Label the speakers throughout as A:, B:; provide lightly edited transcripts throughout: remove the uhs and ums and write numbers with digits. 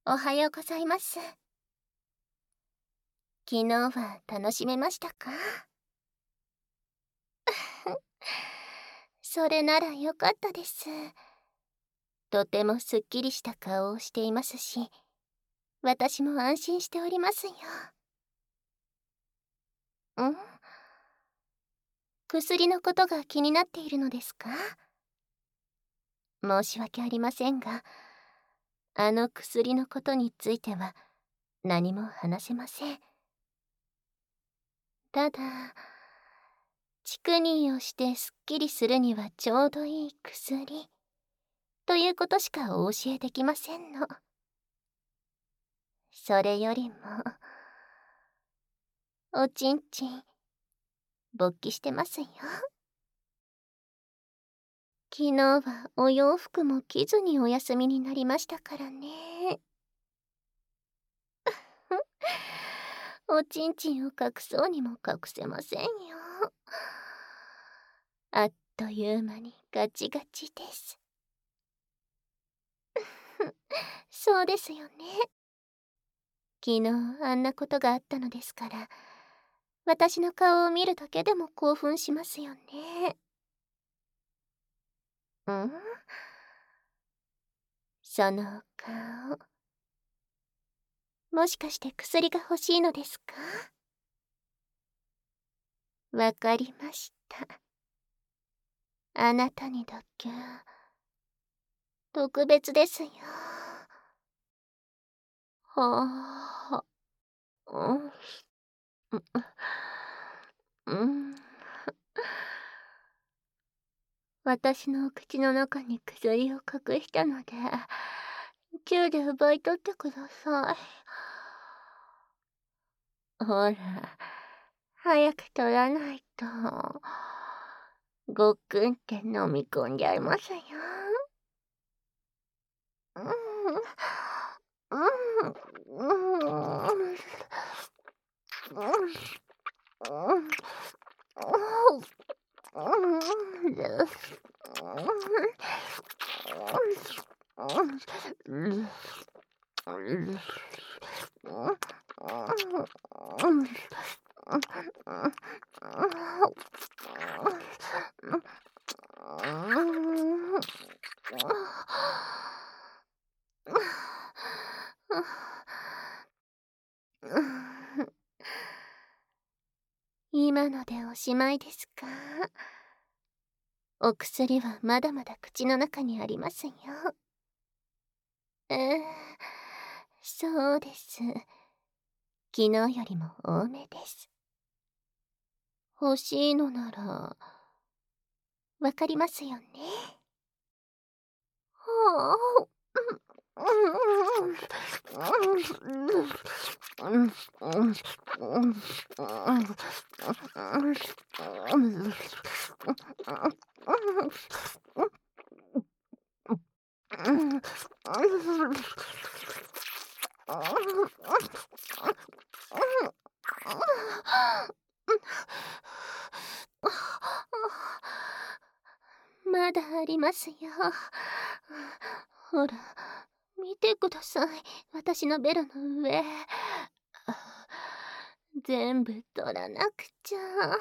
A: おはようございます。昨日は楽しめましたか？それならよかったです。とてもすっきりした顔をしていますし、私も安心しておりますよ。ん？薬のことが気になっているのですか？申し訳ありませんが、あの薬のことについては何も話せません。ただ、竹乳をしてすっきりするにはちょうどいい薬ということしかお教えできませんの。それよりも、おちんちん、勃起してますよ。昨日はお洋服も着ずにお休みになりましたからね。おちんちんを隠そうにも隠せませんよ。あっという間にガチガチです。そうですよね。昨日あんなことがあったのですから、私の顔を見るだけでも興奮しますよね。ん？その顔、もしかして薬が欲しいのですか？わかりました。あなたにだけ特別ですよ。はあ、うん、うん。私の口の中に薬を隠したので、チューで奪い取ってください。ほら、早く取らないと、ごっくんって飲み込んじゃいますよ。うん、うん、うん、今のでおしまいですか？お薬はまだまだ口の中にありますよ。そうです。昨日よりも多めです。欲しいのなら、わかりますよね。はあ。まだありますよ。ほら、見てください。私のベロの上。全部取らなくちゃ。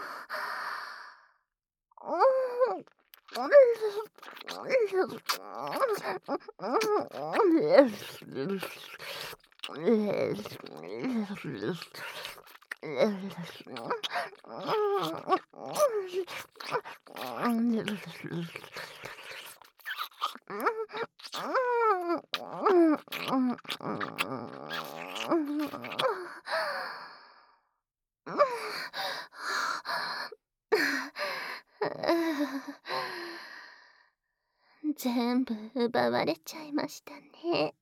A: 全部奪われちゃいましたね。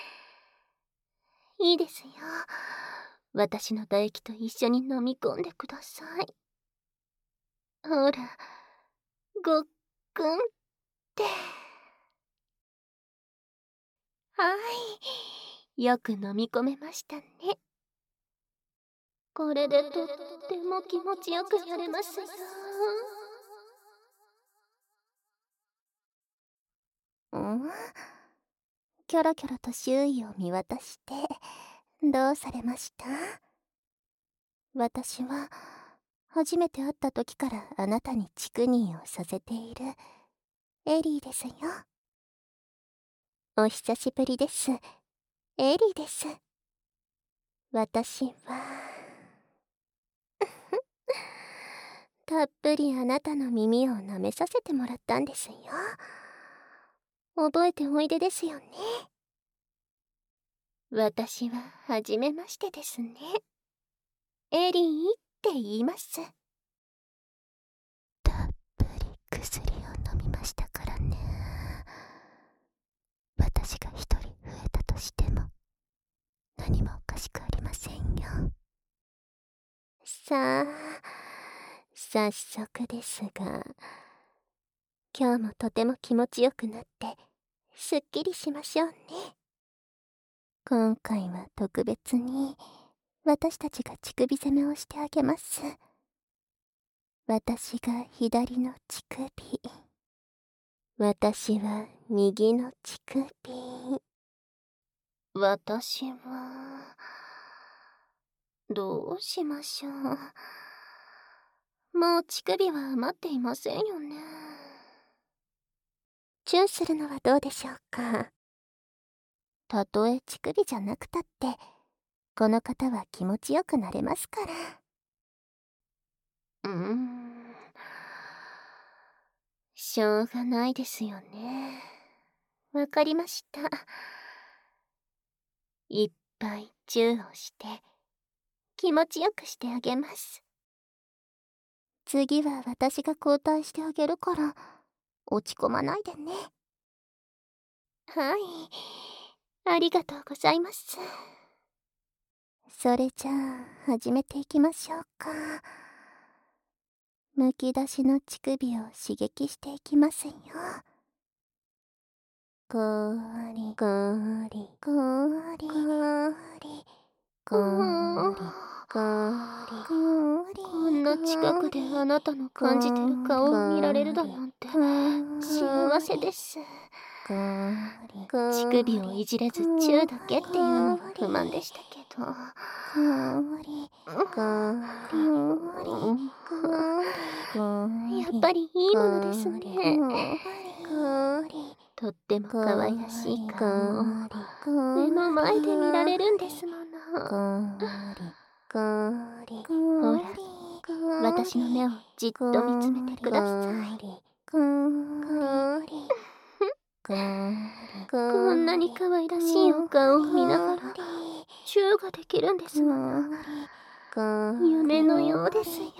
A: いいですよ。私の唾液と一緒に飲み込んでください。ほら、ごっくんって。はい。よく飲み込めましたね。これでとっても気持ちよくやれますよ。ん？ キョロキョロと周囲を見渡してどうされました？私は初めて会った時からあなたにチクニーをさせているエリーですよ。お久しぶりです。エリーです。私はたっぷりあなたの耳を舐めさせてもらったんですよ。覚えておいでですよね。私は初めましてですね。エリーって言います。たっぷり薬を飲みましたからね。私が一人増えたとしても何もおかしくありませんよ。さあ、早速ですが、今日もとても気持ちよくなってすっきりしましょうね。今回は特別に私たちが乳首攻めをしてあげます。私が左の乳首、私は右の乳首、私はどうしましょう。もう乳首は余っていませんよね。チューするのはどうでしょうか。たとえ乳首じゃなくたってこの方は気持ちよくなれますから。しょうがないですよね。わかりました。いっぱいチューをして気持ちよくしてあげます。次は私が交代してあげるから落ち込まないでね。はい、ありがとうございます。それじゃあ始めていきましょうか。むき出しの乳首を刺激していきますよ。こーりこーりこーりこーりこーりこーりこんな近くであなたの感じてる顔を見られるだなんて幸せです。乳首をいじれずチューだけっていうのは不満でしたけど。やっぱりいいものですね。とっても可愛らしい顔を目の前で見られるんですもの。ほら、私の目をじっと見つめてください。こんなに可愛らしいお顔を見ながらチューができるんですもの。夢のようですよ。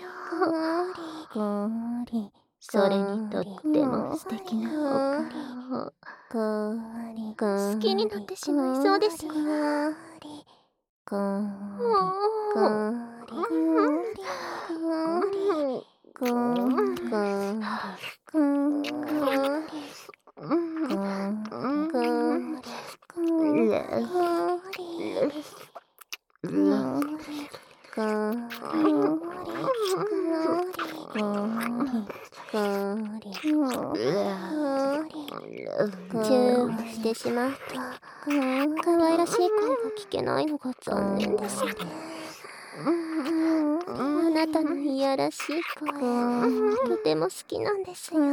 A: それにとっても素敵なお顔。好きになってしまいそうですわ。チューをしてしまうと可愛らしい声が聞けないのが残念ですね。あなたのいやらしい声とても好きなんですよ。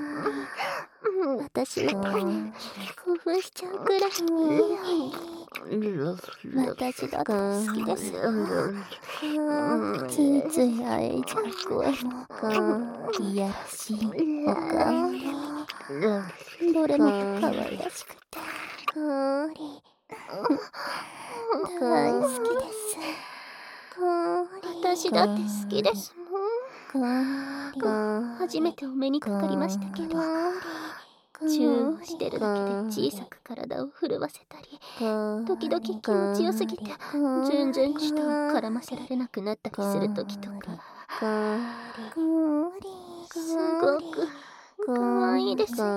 A: 私みたいに興奮しちゃうくらいに私だって好きですよ。ついついあえいじゃう声もいやらしいお顔もどれも可愛らしくて大好きです。私だって好きですもん。初めてお目にかかりましたけど、チューをしてるだけで小さく体を震わせたり、時々気持ちよすぎて全然舌を絡ませられなくなったりする時とか、すごく可愛いですよ。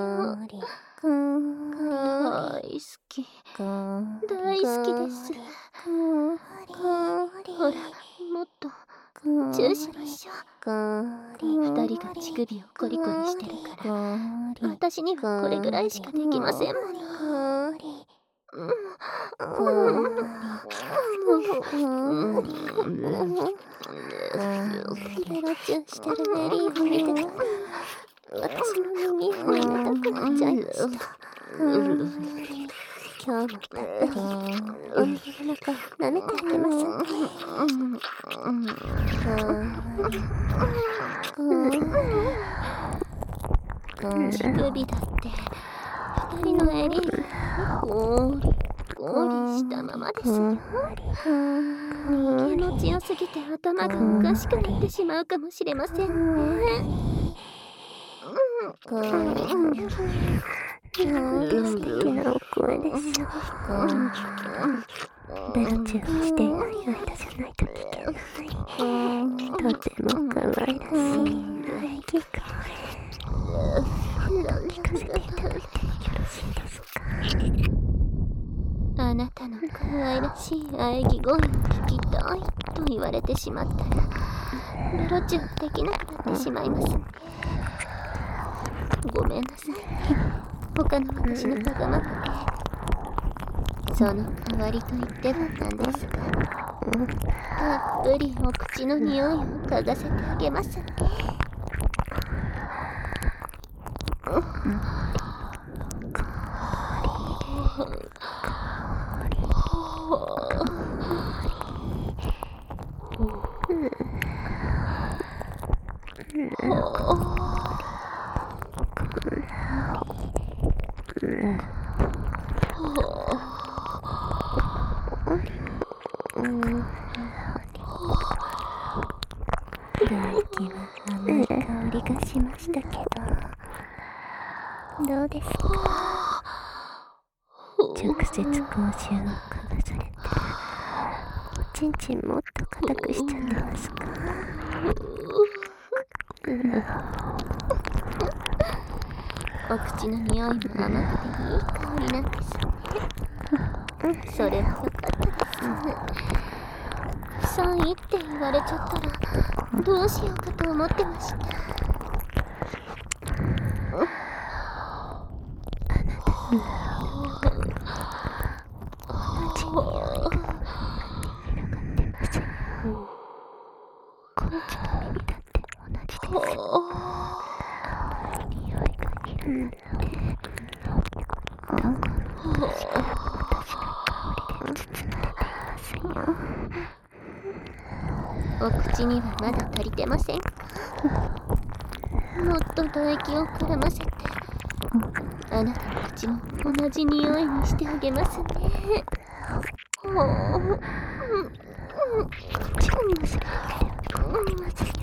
A: 大好き、大好きです。ほら、もっとチューしましょう。二人が乳首をコリコリしてるから、私にはこれぐらいしかできませんもの。 ベロチューしてるメリーを見てたら私の耳を舐めたくなっちゃいました。今日もたっぷりお耳の中舐めてあげますね。乳首だって二人の襟がゴリゴリしたままですよ。気持ちよすぎて頭がおかしくなってしまうかもしれませんね。素敵なお声です。ベロチューしていない間じゃないと聞けない。とても可愛らしい喘ぎ声。聞かせていただいてよろしいですか。あなたの可愛らしい喘ぎ声を聞きたいと言われてしまったらベロチューできなくなってしまいますね。ごめんなさいね。他の私のわがままで。その代わりと言ってはなんですが、たっぷりお口の匂いを嗅がせてあげますね。唾液は甘い香りがしましたけど、どうですか？直接口臭を嗅がされておちんちんもっと硬くしちゃってますか？お口の匂いも甘くていい香りなんですね。それはよかったです。臭いって言われちゃったらどうしようかと思ってました。あなたの同じ匂いが広がってます。こっちの耳だって同じです。匂いが広がってどこも確かに私の香りで包まれていますよ。お口にはまだ足りてませんか？もっと唾液を絡ませてあなたの口も同じ匂いにしてあげますね。こっちももしかして困りますよ。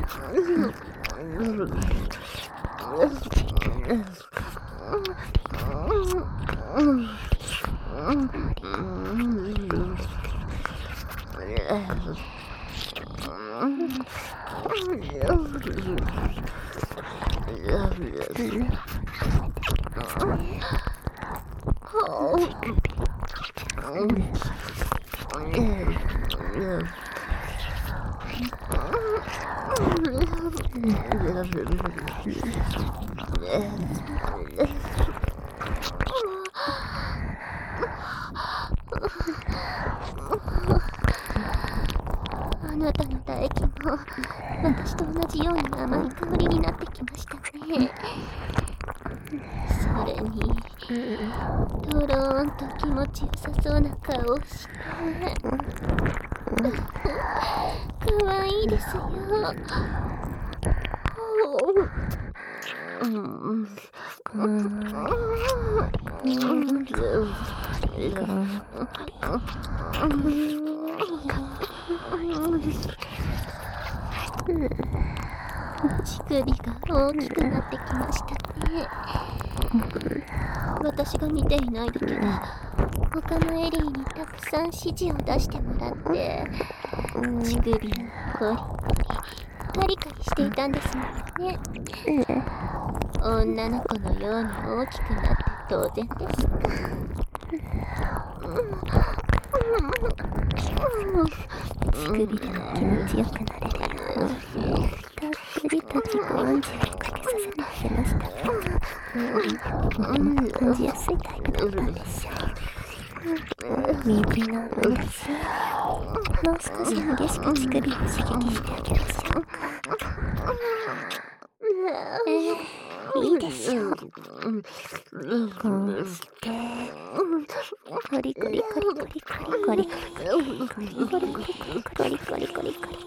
A: あなたの唾液も私と同じように甘い香りになってきましたね。それにとろーんと気持ちよさそうな顔をしてかわいいですよ。乳首が大きくなってきましたね。私が見ていない時は他のエリーにたくさん指示を出してもらって乳首をコリコリカリカリしていたんですもんね。女の子のように大きくなって当然ですか。乳首でも気持ちよくなれるようたっぷりと自己暗示をかけさせてあげました。とても感じやすいタイプだったんですよ。 水の上です。もう少し激しく乳首を刺激してあげましょうか。いいですよ。こうしてコリコリコリコリコリコリコリコリコリコリコリコリコリコリコリ。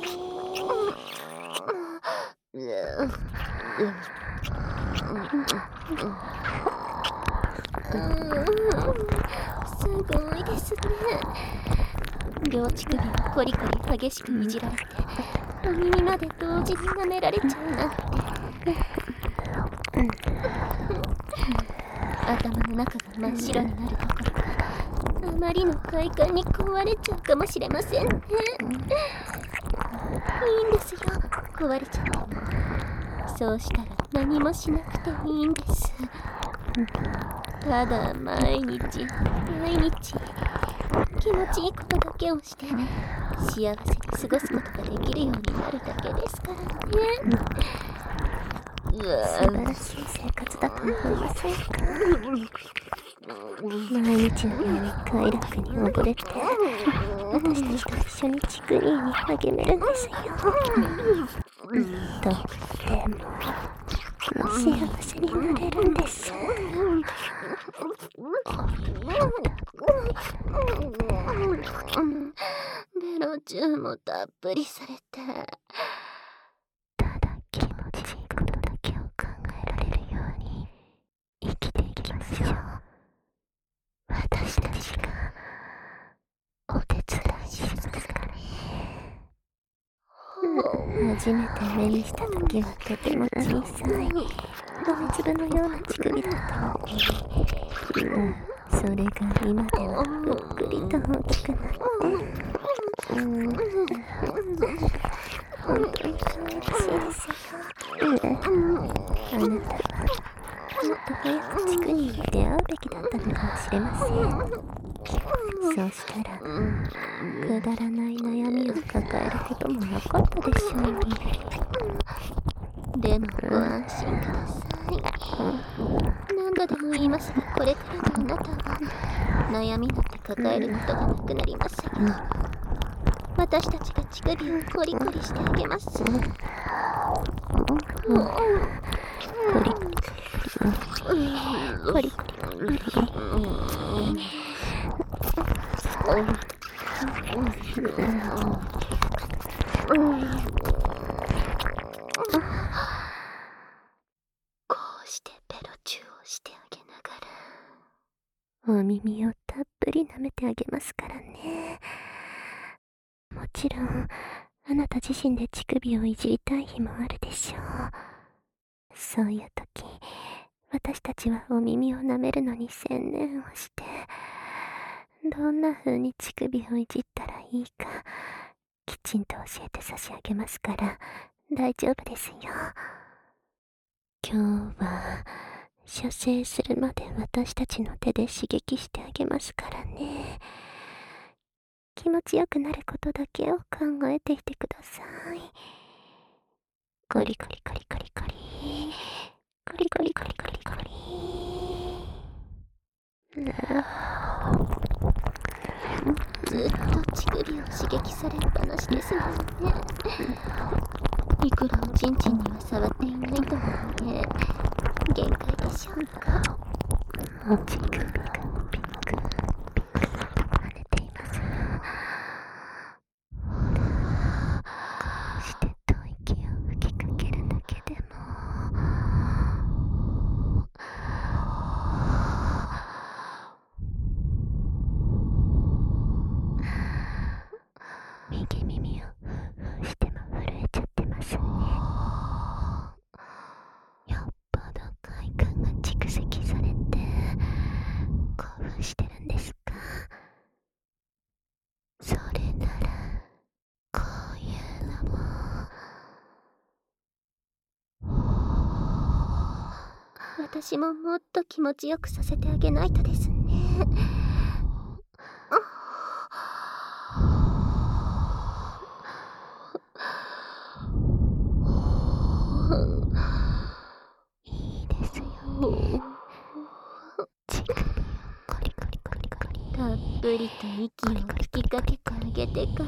A: すごいですね。両乳首をコリコリ激しくいじられて、お耳まで同時に舐められちゃうなんて。頭の中が真っ白になるどころか、あまりの快感に壊れちゃうかもしれませんね。いいんですよ、壊れちゃっても。そうしたら何もしなくていいんです。ただ毎日毎日気持ちいいことだけをして幸せに過ごすことができるようになるだけですからね。素晴らしい生活だと思いませんか？毎日のように快楽に溺れて、私たちと一緒にチクリーに励めるんですよ。とっても幸せになれるんです。ベロチューもたっぷりされて、ただ気持ちいいことだけを考えられるように生きていきましょう。私たちがお手伝いしますからね。初めて目にした時はとても小さい米粒のような乳首だったのに、それが今ではぷっくりと大きくなって、本当に可愛らしいですよ。あなたはもっと早くチクに出会うべきだったのかもしれません。そうしたらくだらない悩みを抱えることもなかったでしょうに。でもご安心ください。何度でも言いますが、これからのあなたは悩みなんて抱えることがなくなりますよ。私たちが乳首をコリコリしてあげます。コリコリコリコリコリコリ。こうしてペロチューをしてあげながら、お耳をたっぷり舐めてあげますからね。もちろんあなた自身で乳首をいじりたい日もあるでしょう。そういう時、私たちはお耳を舐めるのに専念をして、どんな風に乳首をいじったらいいかきちんと教えて差し上げますから大丈夫ですよ。今日は射精するまで私たちの手で刺激してあげますからね。気持ちよくなることだけを考えていてください。コリコリコリコリコリコリコリコリコリコリ。ずっと乳首を刺激されっぱなしですもんね。いくらおちんちんには触っていないとはいえ限界でしょうか。お乳首がピクピク跳ねています。こうして吐息を吹きかけるだけでも右耳をフーフーしても震えちゃってますね。よっぽど快感が蓄積されて興奮してるんですか？それならこういうのも私ももっと気持ちよくさせてあげないとですね。いいですよね。乳首をコリコリコリコリたっぷりと息を吹きかけてあげてから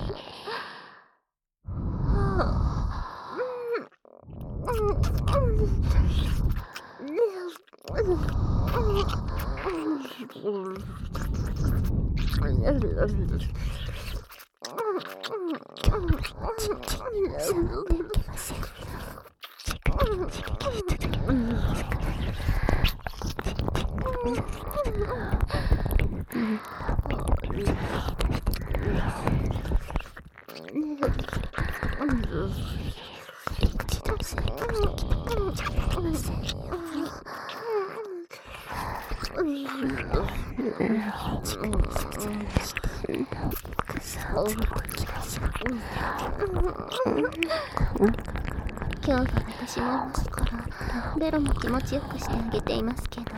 A: 今日は私もいますからベロも気持ちよくしてあげていますけど、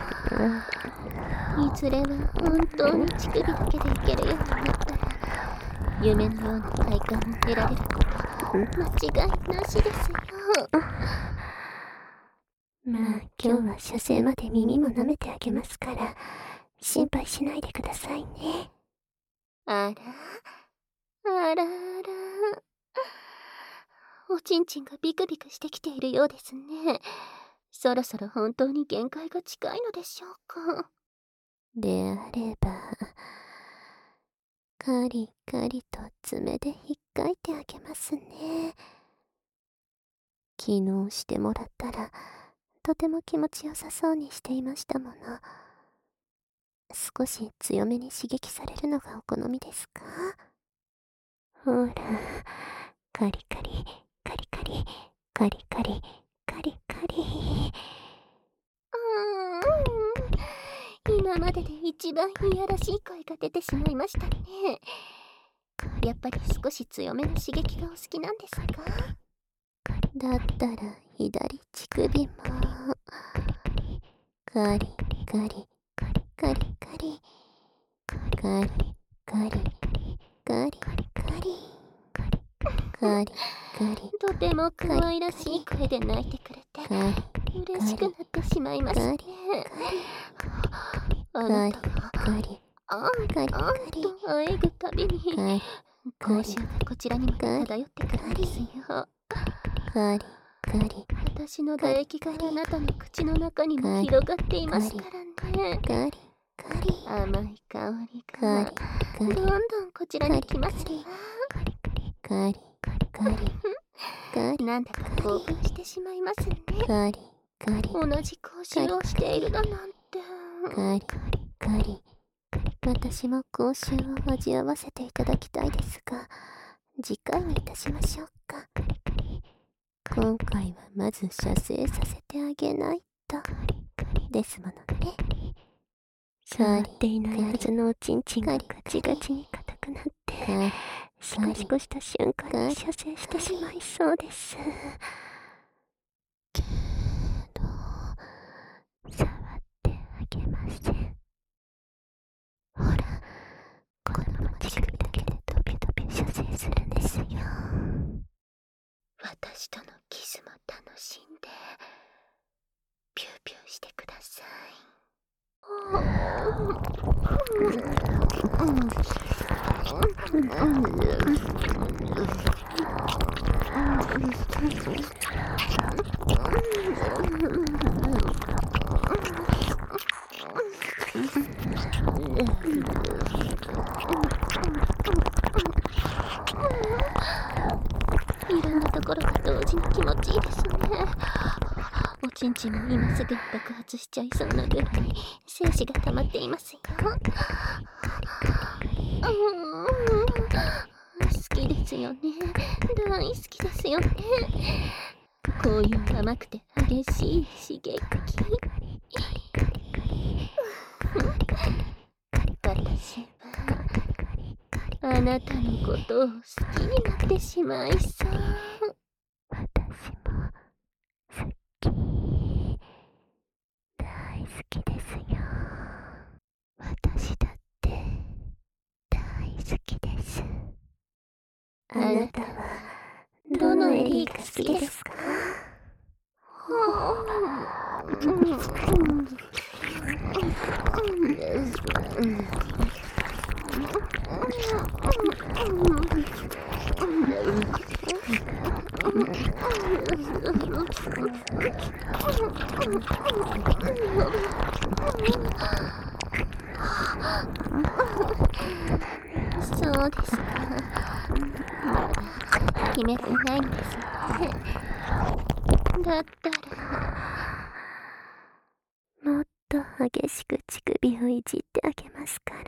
A: いずれは本当に乳首だけでいけるようになったら夢のような快感を得られること間違いなしですよ。まあ今日は射精まで耳も舐めてあげますから心配しないでくださいね。あらあらあら、おちんちんがビクビクしてきているようですね。そろそろ本当に限界が近いのでしょうか。であればカリカリと爪でひっかいてあげますね。昨日してもらったらとても気持ちよさそうにしていましたもの。少し強めに刺激されるのがお好みですか？ほら、カリカリカリカリカリカリカリカリ。今までで一番いやらしい声が出てしまいましたね。やっぱり少し強めの刺激がお好きなんですか？だったら左乳首もカリカリカリカリカリカリカリカリカリカリカリとても可愛らしい声で泣いてくれて嬉しくなってしまいますね。あなたがあんとあえぐたびに口臭がこちらにも漂ってくるんですよ。私の唾液があなたの口の中にも広がっていますからね。甘い香りがどんどんこちらに来ますわ。なんだか興奮してしまいますね。同じ口臭をしているだなんて。私も口臭を味わわせていただきたいですが、次回にいたしましょうか。今回はまず射精させてあげないとですものね。触っていないはずのおちんちんがガチガチに硬くなってシコシコした瞬間に射精してしまいそうです。けど触ってあげません。ほら、このまま乳首だけでドビドビ射精するんですよ。私とのキスも楽しんでピューピューしてください。いろんなところが同時に気持ちいいですね。おちんちんも今すぐ爆発しちゃいそうなぐらい精子が溜まっていますよ。好きですよね。大好きですよね。こういう甘くて激しい刺激。私はあなたのことを好きになってしまいそう。私も好き。大好きですよ。私だって大好きです。あなたはどのエリーが好きですか？ そうですか。決めてないんですね。だったらもっと激しく乳首をいじってあげますから。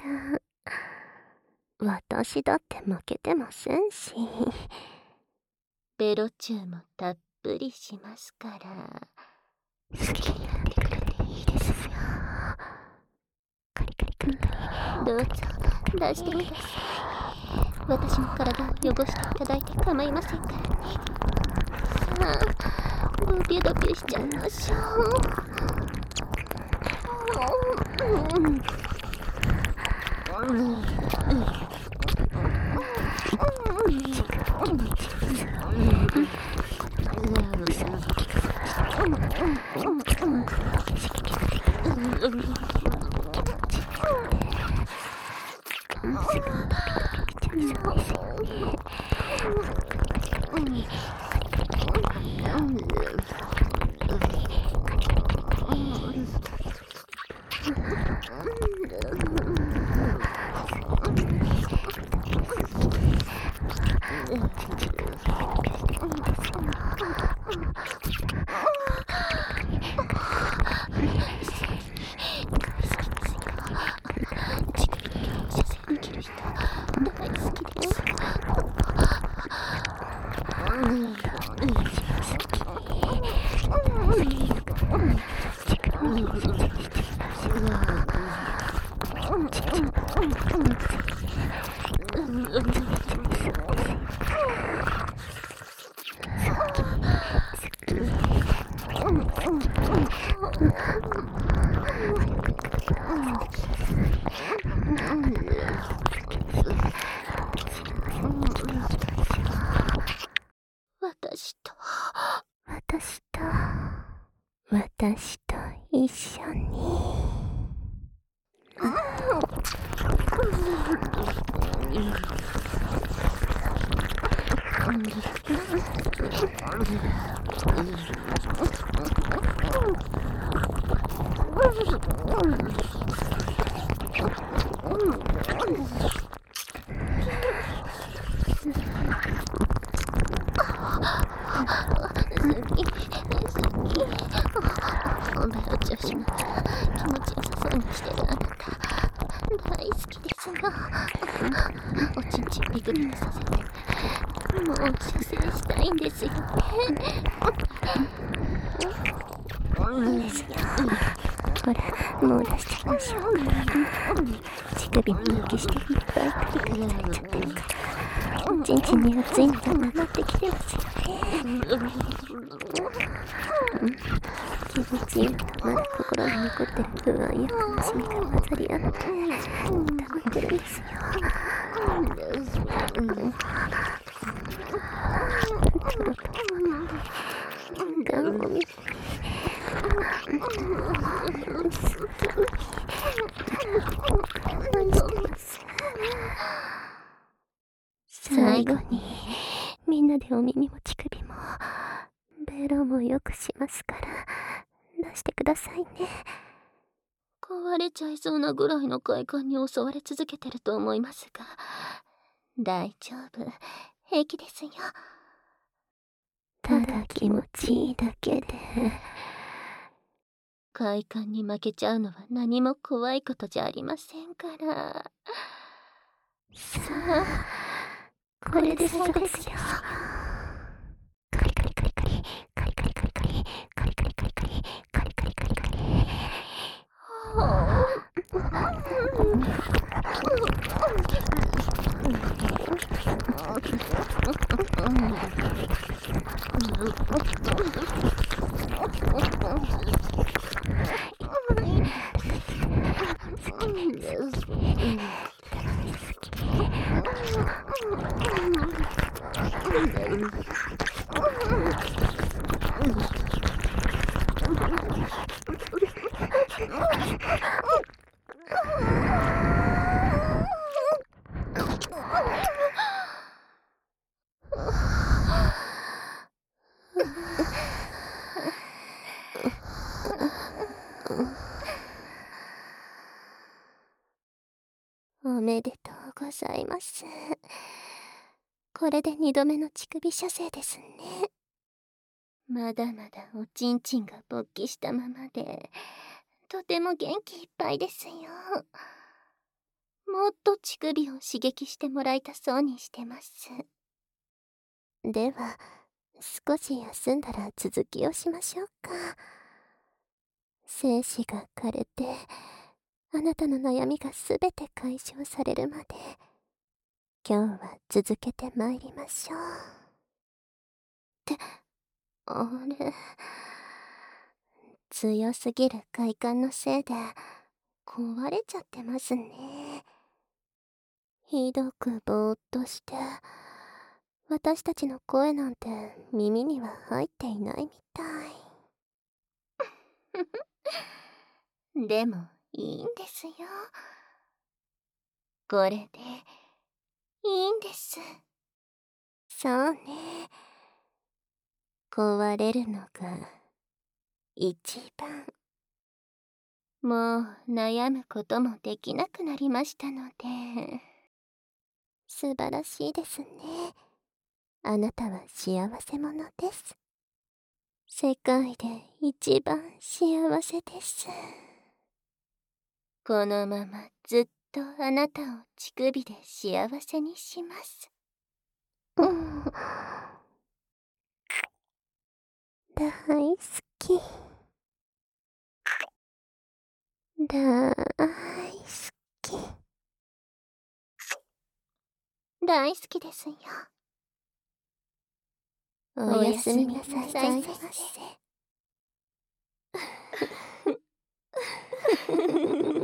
A: 私だって負けてませんし。ベロチューもたっぷりしますから。好きになってくれていいですよ。カリカリカリカリ。どうぞ出してください。私の体を汚していただいて構いませんからね。さあ、ドキドキしちゃいましょう。私と一緒に。ベロ調子また気持ちよさそうにしてるあなた大好きですよ。おちんちんビクビクさせてもう射精したいんですよね。いいですよ。ほらもう出しちゃいましょうか。乳首も抜きしていっぱいクリクリされちゃってるからおちんちんに熱いのが溜まってきてますよね。気持ちいいのとまだ心に残ってる不安や悲しみが混ざり合って溜まってるんですよ。ガンを見て最後にみんなでお耳も乳首もベロもよくしますから出してくださいね。壊れちゃいそうなぐらいの快感に襲われ続けてると思いますが大丈夫、平気ですよ。ただ気持ちいいだけで快感に負けちゃうのは何も怖いことじゃありませんから。さあこれで最後ですよ。カリカリカリカリカリカリカリカリカリカリカリカリカリカリカリカリ。 おめでとうございます。これで2度目の乳首射精ですね。まだまだおちんちんが勃起したままで、とても元気いっぱいですよ。もっと乳首を刺激してもらいたそうにしてます。では、少し休んだら続きをしましょうか。精子が枯れて、あなたの悩みがすべて解消されるまで、今日は続けてまいりましょう。って、あれ、強すぎる快感のせいで、壊れちゃってますね。ひどくぼーっとして、私たちの声なんて耳には入っていないみたい。でもいいんですよ。これでいいんです。そうね。壊れるのが一番。もう悩むこともできなくなりましたので。素晴らしいですね。あなたは幸せ者です。世界で一番幸せです。このままずっとあなたを乳首で幸せにします。うん。大好き。大好き。大好きですよ。おやすみなさい、先生。